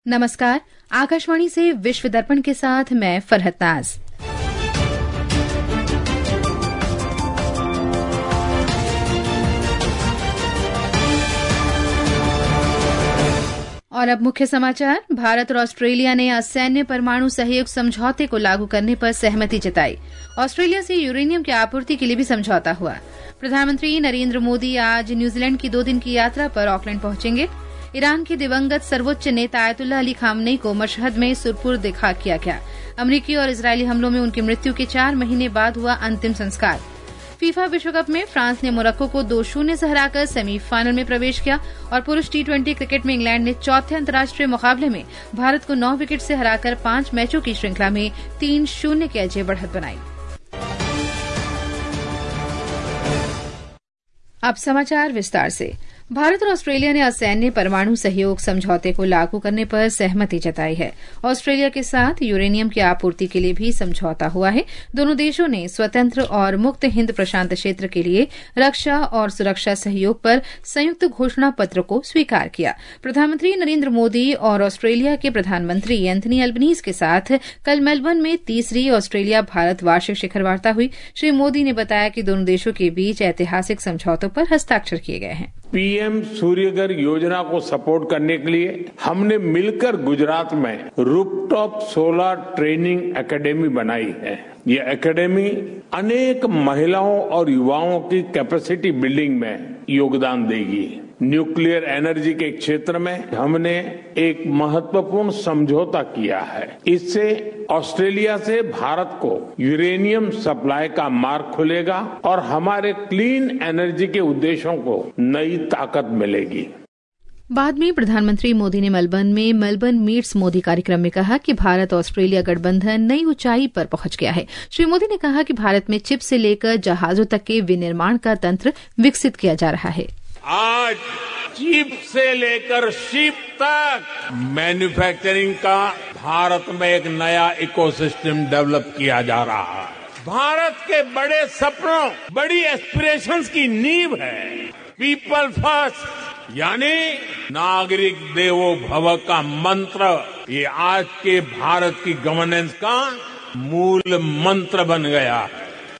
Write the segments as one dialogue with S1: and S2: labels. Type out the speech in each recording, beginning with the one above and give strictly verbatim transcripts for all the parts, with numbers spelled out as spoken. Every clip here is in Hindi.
S1: नमस्कार, आकाशवाणी से विश्व दर्पण के साथ मैं फरहत नाज। और अब मुख्य समाचार। भारत और ऑस्ट्रेलिया ने असैन्य परमाणु सहयोग समझौते को लागू करने पर सहमति जताई। ऑस्ट्रेलिया से यूरेनियम की आपूर्ति के लिए भी समझौता हुआ। प्रधानमंत्री नरेंद्र मोदी आज न्यूजीलैंड की दो दिन की यात्रा पर ऑकलैंड पहुंचेंगे। ईरान के दिवंगत सर्वोच्च नेता आयतुल्लाह अली खामनेई को मशहद में सुरपुर्द किया गया। अमरीकी और इजरायली हमलों में उनकी मृत्यु के चार महीने बाद हुआ अंतिम संस्कार। फीफा विश्व कप में फ्रांस ने मोरक्को को दो शून्य से हराकर सेमीफाइनल में प्रवेश किया और पुरुष टी ट्वेंटी क्रिकेट में इंग्लैंड ने चौथे अंतर्राष्ट्रीय मुकाबले में भारत को नौ विकेट से हराकर पांच मैचों की श्रृंखला में तीन शून्य की अजय बढ़त बनाई। अब समाचार विस्तार से। भारत और ऑस्ट्रेलिया ने असैन्य परमाणु सहयोग समझौते को लागू करने पर सहमति जताई है। ऑस्ट्रेलिया के साथ यूरेनियम की आपूर्ति के लिए भी समझौता हुआ है। दोनों देशों ने स्वतंत्र और मुक्त हिंद प्रशांत क्षेत्र के लिए रक्षा और सुरक्षा सहयोग पर संयुक्त घोषणा पत्र को स्वीकार किया। प्रधानमंत्री नरेंद्र मोदी और ऑस्ट्रेलिया के प्रधानमंत्री एंथनी अल्बनीज के साथ कल मेलबर्न में तीसरी ऑस्ट्रेलिया भारत वार्षिक शिखर वार्ता हुई। श्री मोदी ने बताया कि दोनों देशों के बीच ऐतिहासिक समझौतों पर हस्ताक्षर किए गए हैं।
S2: पीएम सूर्यघर योजना को सपोर्ट करने के लिए हमने मिलकर गुजरात में रूफटॉप सोलर ट्रेनिंग एकेडमी बनाई है। ये एकेडमी अनेक महिलाओं और युवाओं की कैपेसिटी बिल्डिंग में योगदान देगी। न्यूक्लियर एनर्जी के क्षेत्र में हमने एक महत्वपूर्ण समझौता किया है। इससे ऑस्ट्रेलिया से भारत को यूरेनियम सप्लाई का मार्ग खुलेगा और हमारे क्लीन एनर्जी के उद्देश्यों को नई ताकत मिलेगी।
S1: बाद में प्रधानमंत्री मोदी ने मेलबर्न में मेलबर्न मीट्स मोदी कार्यक्रम में कहा कि भारत ऑस्ट्रेलिया गठबंधन नई ऊंचाई पर पहुंच गया है। श्री मोदी ने कहा कि भारत में चिप से लेकर जहाजों तक के विनिर्माण का तंत्र विकसित किया जा रहा है।
S2: आज चिप से लेकर शिप तक मैन्युफैक्चरिंग का भारत में एक नया इकोसिस्टम डेवलप किया जा रहा है। भारत के बड़े सपनों, बड़ी एस्पिरेशंस की नींव है पीपल फर्स्ट, यानी नागरिक देवो भव का मंत्र। ये आज के भारत की गवर्नेंस का मूल मंत्र बन गया है।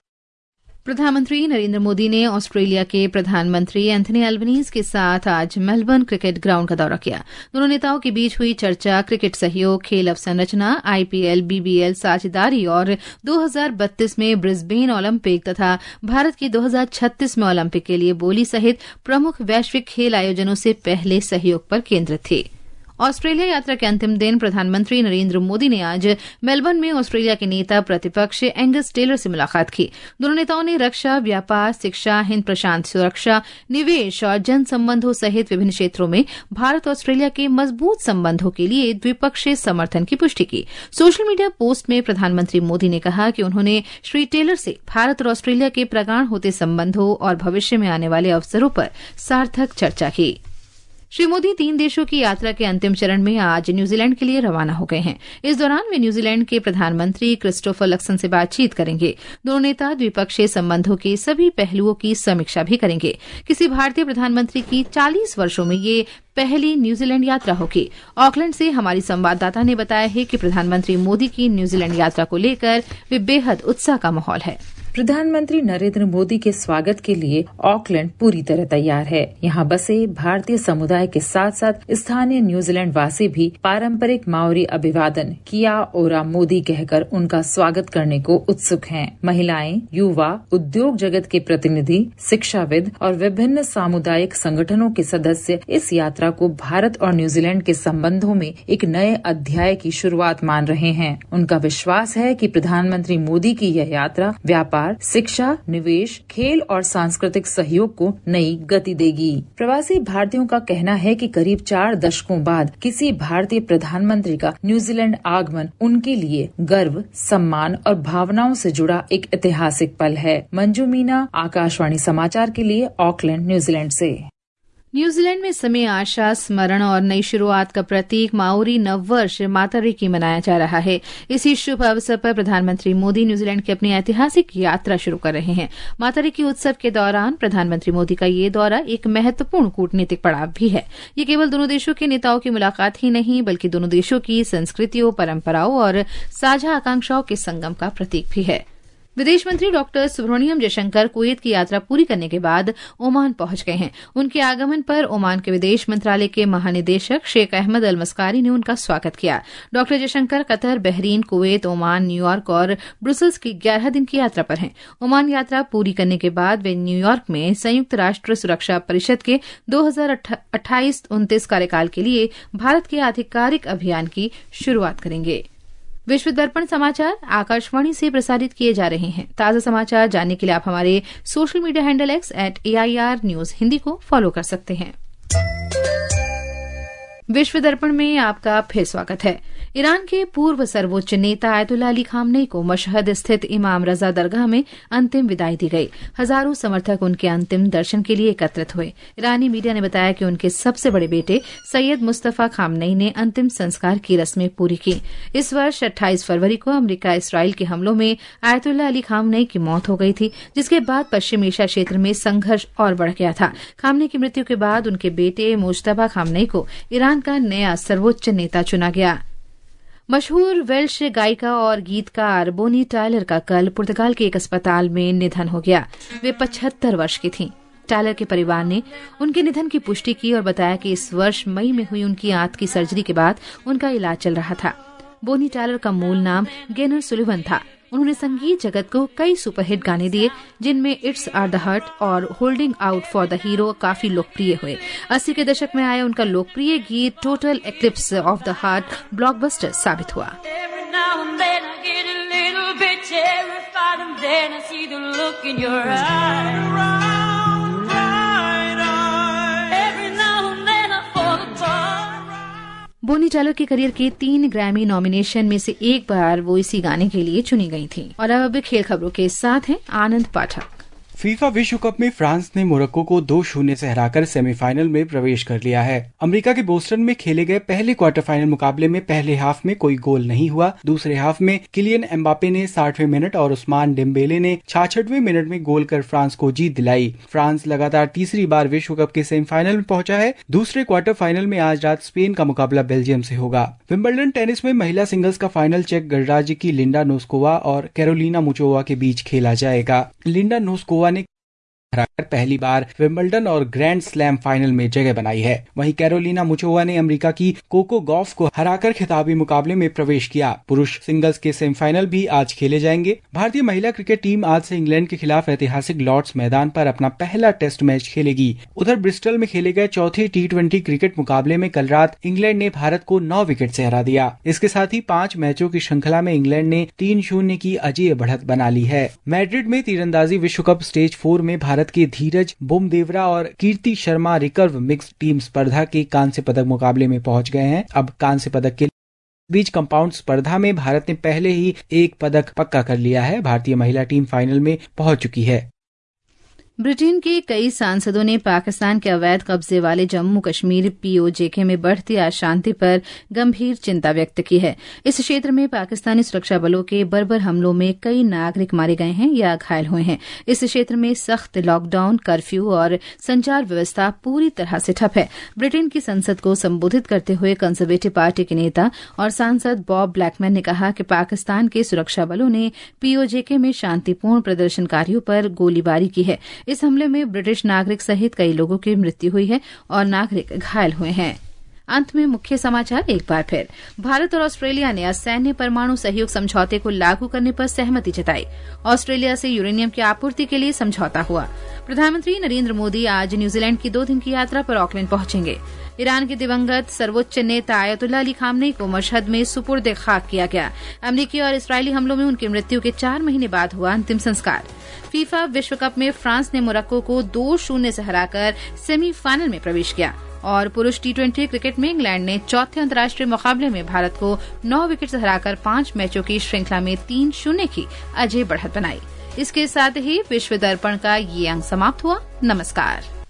S1: प्रधानमंत्री नरेंद्र मोदी ने ऑस्ट्रेलिया के प्रधानमंत्री एंथनी अल्बनीज के साथ आज मेलबर्न क्रिकेट ग्राउंड का दौरा किया। दोनों नेताओं के बीच हुई चर्चा क्रिकेट सहयोग, खेल अवसंरचना, आईपीएल, बीबीएल साझेदारी और दो हज़ार बत्तीस में ब्रिस्बेन ओलंपिक तथा भारत की दो हज़ार छत्तीस में ओलंपिक के लिए बोली सहित प्रमुख वैश्विक खेल आयोजनों से पहले सहयोग पर केंद्रित थे। ऑस्ट्रेलिया यात्रा के अंतिम दिन प्रधानमंत्री नरेंद्र मोदी ने आज मेलबर्न में ऑस्ट्रेलिया के नेता प्रतिपक्ष एंगस टेलर से मुलाकात की। दोनों नेताओं ने रक्षा, व्यापार, शिक्षा, हिंद प्रशांत सुरक्षा, निवेश और जन संबंधों सहित विभिन्न क्षेत्रों में भारत ऑस्ट्रेलिया के मजबूत संबंधों के लिए द्विपक्षीय समर्थन की पुष्टि की। सोशल मीडिया पोस्ट में प्रधानमंत्री मोदी ने कहा कि उन्होंने श्री टेलर से भारत और ऑस्ट्रेलिया के प्रगाढ़ होते संबंधों और भविष्य में आने वाले अवसरों पर सार्थक चर्चा की। श्री मोदी तीन देशों की यात्रा के अंतिम चरण में आज न्यूजीलैंड के लिए रवाना हो गए हैं। इस दौरान वे न्यूजीलैंड के प्रधानमंत्री क्रिस्टोफर लक्सन से बातचीत करेंगे। दोनों नेता द्विपक्षीय संबंधों के सभी पहलुओं की समीक्षा भी करेंगे। किसी भारतीय प्रधानमंत्री की चालीस वर्षों में ये पहली न्यूजीलैंड यात्रा होगी। ऑकलैंड से हमारी संवाददाता ने बताया है कि प्रधानमंत्री मोदी की न्यूजीलैंड यात्रा को लेकर वे बेहद उत्साह का माहौल है।
S3: प्रधानमंत्री नरेंद्र मोदी के स्वागत के लिए ऑकलैंड पूरी तरह तैयार है। यहाँ बसे भारतीय समुदाय के साथ साथ स्थानीय न्यूजीलैंड वासी भी पारंपरिक माओरी अभिवादन किया ओरा मोदी कहकर उनका स्वागत करने को उत्सुक हैं। महिलाएं, युवा, उद्योग जगत के प्रतिनिधि, शिक्षाविद और विभिन्न सामुदायिक संगठनों के सदस्य इस यात्रा को भारत और न्यूजीलैंड के संबंधों में एक नए अध्याय की शुरुआत मान रहे हैं। उनका विश्वास है कि प्रधानमंत्री मोदी की यह यात्रा व्यापार, शिक्षा, निवेश, खेल और सांस्कृतिक सहयोग को नई गति देगी। प्रवासी भारतीयों का कहना है कि करीब चार दशकों बाद किसी भारतीय प्रधानमंत्री का न्यूजीलैंड आगमन उनके लिए गर्व, सम्मान और भावनाओं से जुड़ा एक ऐतिहासिक पल है। मंजू मीना, आकाशवाणी समाचार के लिए ऑकलैंड, न्यूजीलैंड से।
S1: न्यूजीलैंड में इस समय आशा, स्मरण और नई शुरुआत का प्रतीक माओरी नववर्ष मातारिकी मनाया जा रहा है। इसी शुभ अवसर पर प्रधानमंत्री मोदी न्यूजीलैंड की अपनी ऐतिहासिक यात्रा शुरू कर रहे हैं। मातारिकी उत्सव के दौरान प्रधानमंत्री मोदी का ये दौरा एक महत्वपूर्ण कूटनीतिक पड़ाव भी है। ये केवल दोनों देशों के नेताओं की मुलाकात ही नहीं, बल्कि दोनों देशों की संस्कृतियों, परंपराओं और साझा आकांक्षाओं के संगम का प्रतीक भी है। विदेश मंत्री डॉक्टर सुब्रमण्यम जयशंकर कुवैत की यात्रा पूरी करने के बाद ओमान पहुंच गए हैं। उनके आगमन पर ओमान के विदेश मंत्रालय के महानिदेशक शेख अहमद अल मस्कारी ने उनका स्वागत किया। Doctor Jaishankar Qatar, Bahrain, Kuwait, Oman, न्यूयॉर्क और ब्रुसेल्स की ग्यारह दिन की यात्रा पर हैं। ओमान यात्रा पूरी करने के बाद वे न्यूयॉर्क में संयुक्त राष्ट्र सुरक्षा परिषद के दो हजार अट्ठाईस उनतीस कार्यकाल के लिए भारत के आधिकारिक अभियान की शुरुआत करेंगे। विश्व दर्पण समाचार आकाशवाणी से प्रसारित किए जा रहे हैं। ताजा समाचार जानने के लिए आप हमारे social media handle X at A I R news Hindi को फॉलो कर सकते हैं। विश्व दर्पण में आपका फिर स्वागत है। ईरान के पूर्व सर्वोच्च नेता आयतुल्ला अली खामनेई को मशहद स्थित इमाम रजा दरगाह में अंतिम विदाई दी गई। हजारों समर्थक उनके अंतिम दर्शन के लिए एकत्रित हुए। ईरानी मीडिया ने बताया कि उनके सबसे बड़े बेटे सैयद मुस्तफा खामनेई ने अंतिम संस्कार की रस्में पूरी की। इस वर्ष अट्ठाईस फरवरी को अमेरिका इसराइल के हमलों में आयतुल्ला अली खामनेई की मौत हो गई थी, जिसके बाद पश्चिम एशिया क्षेत्र में संघर्ष और बढ़ गया था। खामनेई की मृत्यु के बाद उनके बेटे मुज्तबा खामनेई को ईरान का नया सर्वोच्च नेता चुना गया। मशहूर वेल्श गायिका और गीतकार बोनी टायलर का कल पुर्तगाल के एक अस्पताल में निधन हो गया। वे पचहत्तर वर्ष की थीं। टायलर के परिवार ने उनके निधन की पुष्टि की और बताया कि इस वर्ष मई में हुई उनकी आंत की सर्जरी के बाद उनका इलाज चल रहा था। बोनी टायलर का मूल नाम गेनर सुलिवन था। उन्होंने संगीत जगत को कई सुपरहिट गाने दिए, जिनमें इट्स आर द हर्ट और holding out for the hero काफी लोकप्रिय हुए। अस्सी के दशक में आया उनका लोकप्रिय गीत total eclipse of the heart blockbuster साबित हुआ। बोनी टायलर के करियर के तीन ग्रैमी नॉमिनेशन में से एक बार वो इसी गाने के लिए चुनी गई थी। और अब खेल खबरों के साथ हैं आनंद पाठक।
S4: फीफा विश्व कप में फ्रांस ने मोरक्को को दो शून्य से हराकर सेमीफाइनल में प्रवेश कर लिया है। अमेरिका के बोस्टन में खेले गए पहले क्वार्टर फाइनल मुकाबले में पहले हाफ में कोई गोल नहीं हुआ। दूसरे हाफ में किलियन एम्बापे ने साठवें मिनट और उस्मान डेम्बेले ने छियासठवें मिनट में गोल कर फ्रांस को जीत दिलाई। फ्रांस लगातार तीसरी बार विश्व कप के सेमीफाइनल में पहुंचा है। दूसरे क्वार्टर फाइनल में आज रात स्पेन का मुकाबला बेल्जियम से होगा। विंबलडन टेनिस में महिला सिंगल्स का फाइनल चेक गणराज्य की लिंडा नोस्कोवा और कैरोलिना मुचोवा के बीच खेला जाएगा। लिंडा नोस्कोवा ने हराकर पहली बार विंबलडन और ग्रैंड स्लैम फाइनल में जगह बनाई है। वहीं कैरोलिना मुचोवा ने अमेरिका की कोको गॉफ को हराकर खिताबी मुकाबले में प्रवेश किया। पुरुष सिंगल्स के सेमीफाइनल भी आज खेले जाएंगे। भारतीय महिला क्रिकेट टीम आज से इंग्लैंड के खिलाफ ऐतिहासिक लॉर्ड्स मैदान पर अपना पहला टेस्ट मैच खेलेगी। उधर ब्रिस्टल में खेले गए चौथे टी ट्वेंटी क्रिकेट मुकाबले में कल रात इंग्लैंड ने भारत को नौ विकेट से हरा दिया। इसके साथ ही पांच मैचों की श्रृंखला में इंग्लैंड ने तीन शून्य की अजेय बढ़त बना ली है। मैड्रिड में तीरंदाजी विश्व कप स्टेज फोर में भारत के धीरज बुमदेवरा और Kirti Sharma recurve mix team स्पर्धा के कांस्य पदक मुकाबले में पहुंच गए हैं। अब कांस्य पदक के बीच कंपाउंड स्पर्धा में भारत ने पहले ही एक पदक पक्का कर लिया है। भारतीय महिला टीम फाइनल में पहुंच चुकी है।
S1: ब्रिटेन के कई सांसदों ने पाकिस्तान के अवैध कब्जे वाले जम्मू कश्मीर पीओजेके में बढ़ती अशांति पर गंभीर चिंता व्यक्त की है। इस क्षेत्र में पाकिस्तानी सुरक्षा बलों के बर्बर हमलों में कई नागरिक मारे गए हैं या घायल हुए हैं। इस क्षेत्र में सख्त लॉकडाउन, कर्फ्यू और संचार व्यवस्था पूरी तरह से ठप है। ब्रिटेन की संसद को संबोधित करते हुए कंजर्वेटिव पार्टी के नेता और सांसद बॉब ब्लैकमैन ने कहा कि पाकिस्तान के सुरक्षा बलों ने पीओजेके में शांतिपूर्ण प्रदर्शनकारियों पर गोलीबारी की है। इस हमले में ब्रिटिश नागरिक सहित कई लोगों की मृत्यु हुई है और नागरिक घायल हुए हैं। अंत में मुख्य समाचार एक बार फिर। भारत और ऑस्ट्रेलिया ने असैन्य परमाणु सहयोग समझौते को लागू करने पर सहमति जताई। ऑस्ट्रेलिया से यूरेनियम की आपूर्ति के लिए समझौता हुआ। प्रधानमंत्री नरेंद्र मोदी आज न्यूजीलैंड की दो दिन की यात्रा पर ऑकलैंड पहुंचेंगे। ईरान के दिवंगत सर्वोच्च नेता आयतुल्ला अली खामनेई को मशहद में सुपुर्द खाक किया गया। अमेरिकी और इसराइली हमलों में उनकी मृत्यु के चार महीने बाद हुआ अंतिम संस्कार। फीफा विश्व कप में फ्रांस ने मोरक्को को दो शून्य से हराकर सेमीफाइनल में प्रवेश किया। और पुरुष टी ट्वेंटी क्रिकेट में इंग्लैंड ने चौथे अंतर्राष्ट्रीय मुकाबले में भारत को नौ विकेट से हराकर पांच मैचों की श्रृंखला में तीन शून्य की अजेय बढ़त बनाई। इसके साथ ही विश्व दर्पण का ये अंक समाप्त हुआ। नमस्कार।